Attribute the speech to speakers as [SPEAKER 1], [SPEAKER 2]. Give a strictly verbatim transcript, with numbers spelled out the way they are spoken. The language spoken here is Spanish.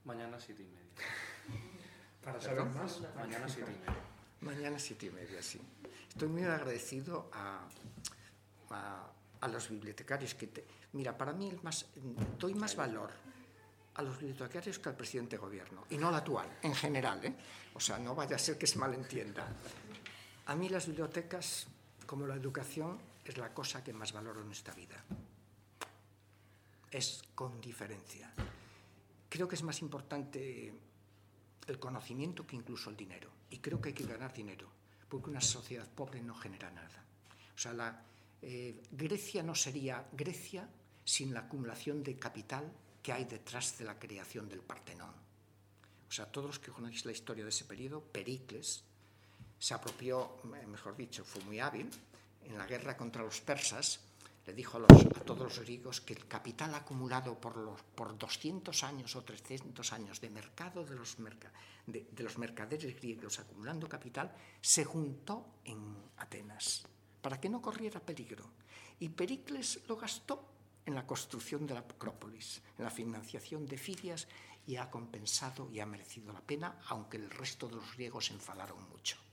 [SPEAKER 1] Mañana siete y media.
[SPEAKER 2] Para saber más.
[SPEAKER 1] Mañana siete y media.
[SPEAKER 2] Mañana siete y media, sí. Estoy muy agradecido a, a, a los bibliotecarios que te... Mira, para mí el más, doy más valor a los bibliotecarios que al presidente de gobierno, y no al actual, en general, ¿eh? O sea, no vaya a ser que se malentienda. A mí las bibliotecas, como la educación, es la cosa que más valoro en esta vida. Es con diferencia. Creo que es más importante el conocimiento que incluso el dinero. Y creo que hay que ganar dinero, porque una sociedad pobre no genera nada. O sea, la, eh, Grecia no sería Grecia sin la acumulación de capital que hay detrás de la creación del Partenón. O sea, todos los que conocéis la historia de ese periodo, Pericles se apropió, mejor dicho, fue muy hábil, en la guerra contra los persas, le dijo a, los, a todos los griegos que el capital acumulado por, los, por doscientos años o trescientos años de mercado de los, merca, de, de los mercaderes griegos acumulando capital se juntó en Atenas para que no corriera peligro. Y Pericles lo gastó en la construcción de la Acrópolis, en la financiación de Fidias, y ha compensado y ha merecido la pena, aunque el resto de los griegos se enfadaron mucho.